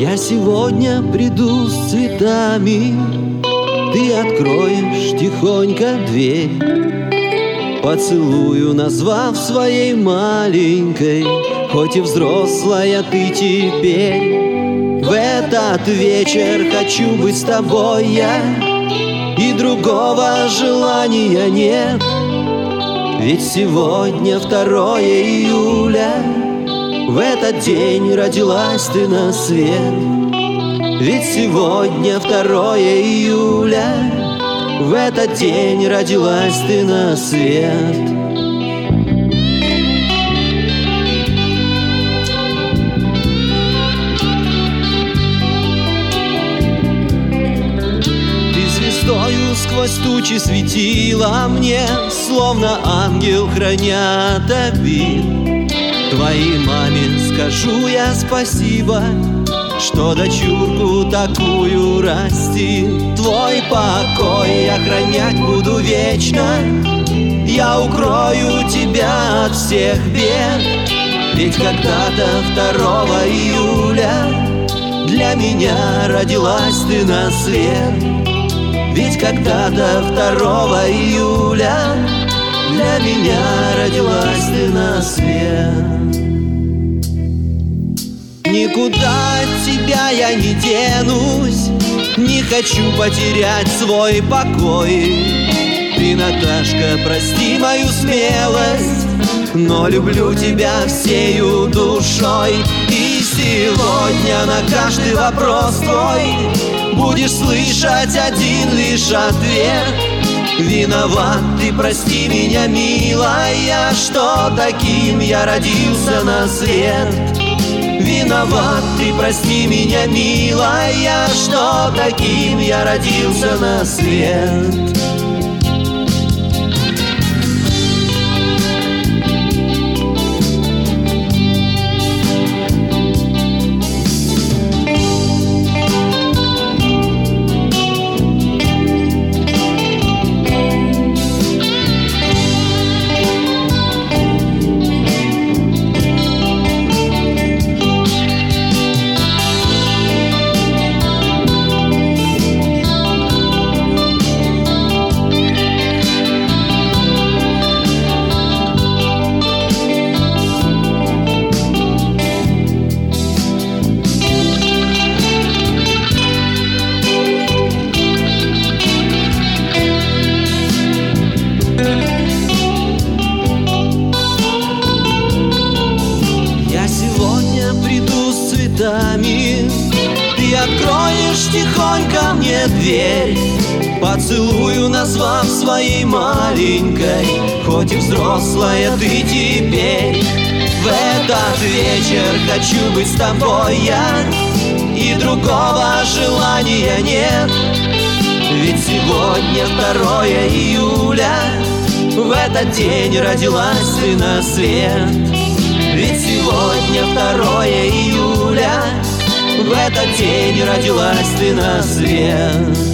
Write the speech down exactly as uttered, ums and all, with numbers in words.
Я сегодня приду с цветами, ты откроешь тихонько дверь, поцелую, назвав своей маленькой, хоть и взрослая ты теперь. В этот вечер хочу быть с тобой я, и другого желания нет. Ведь сегодня второе июля, в этот день родилась ты на свет. Ведь сегодня второе июля, в этот день родилась ты на свет. Ты звездою сквозь тучи светила мне, словно ангел, храня обид. Твоей маме скажу я спасибо, что дочурку такую растит. Твой покой охранять буду вечно, я укрою тебя от всех бед. Ведь когда-то второго июля для меня родилась ты на свет. Ведь когда-то второго июля для меня родилась ты на свет. Никуда от тебя я не денусь, не хочу потерять свой покой. Ты, Наташка, прости мою смелость, но люблю тебя всею душой. И сегодня на каждый вопрос твой будешь слышать один лишь ответ. Виноват ты, прости меня, милая, что таким я родился на свет. Виноват ты, прости меня, милая, что таким я родился на свет. Ты откроешь тихонько мне дверь, поцелую, назвав своей маленькой, хоть и взрослая ты теперь. В этот вечер хочу быть с тобой я, и другого желания нет. Ведь сегодня второе июля, в этот день родилась ты на свет. Ведь сегодня второе июля, в этот день родилась ты на свет.